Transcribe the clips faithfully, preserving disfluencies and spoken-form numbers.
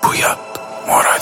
پویا مرادی.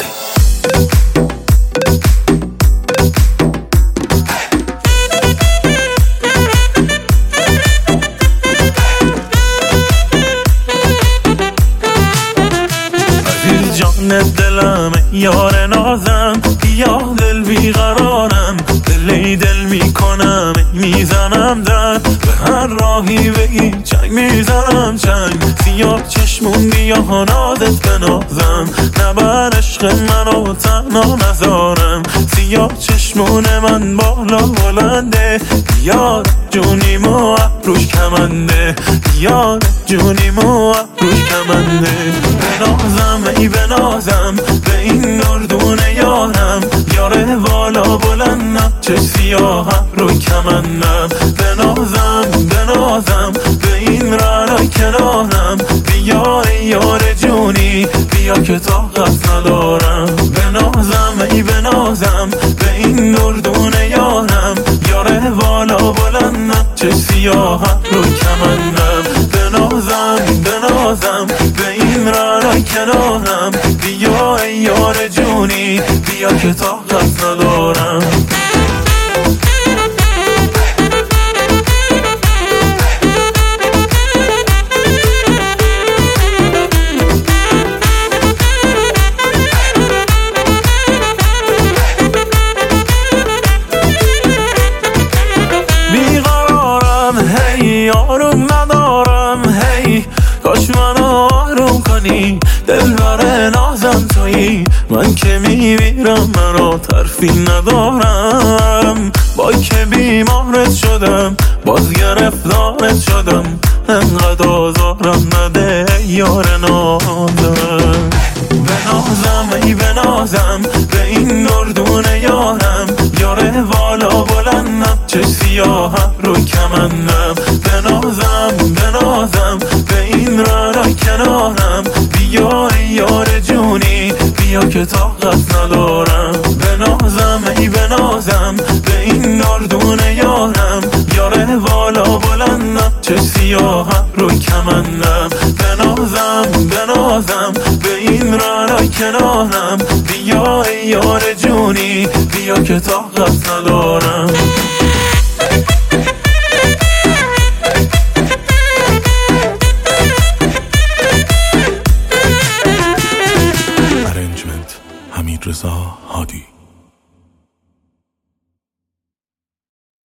عزیز جان دلم یار نازم، یا دل بیقرارم، دلی دل میکنم میزنم در به هر راهی بگی چنگ میزنم چنگ. سیاه چشمون بیا نازت بنازم، نبر عشق منو تنها نذارم. سیاه چشمون من بالا بلنده، یار جونیمو ابروش کمنده، یار جونیمو ابروش کمنده. بنازم ای بنازم به این نردون یارم، یاره والا بلندم چه سیاه ابرو کمندم. بنازم بنازم به این رعنا کنارم، بیا ای یار جونی بیا که طاقت ندارم. بنازم ای بنازم به این نردون یارم، یاره والا بلندم چه سیاه ابرو کمندم. بنازم بنازم به این رعنا کنارم، بیا ای یار جونی بیا که طاقت ندارم. هی آروم ندارم، هی کاش منو آروم کنی، دل بر نازم تویی، من که میمیرم منو ترفی ندارم. با که بیمارت شدم باز گرفتارت شدم، انقدر آزارم نده یار نازم. بنازم ای بنازم به این نردون یارم، یاره والا بلندم چه سیاه ابرو کمندم. بنازم بنازم به این رعنا کنارم، بیا ای یار جونی بیا که طاقت ندارم. بنازم ای بنازم به این نردون یارم، یاره والا بلندم چه سیاه ابرو کمندم. بنازم بنازم به این رعنا کنارم، بیا ای یار جونی بیا که طاقت ندارم.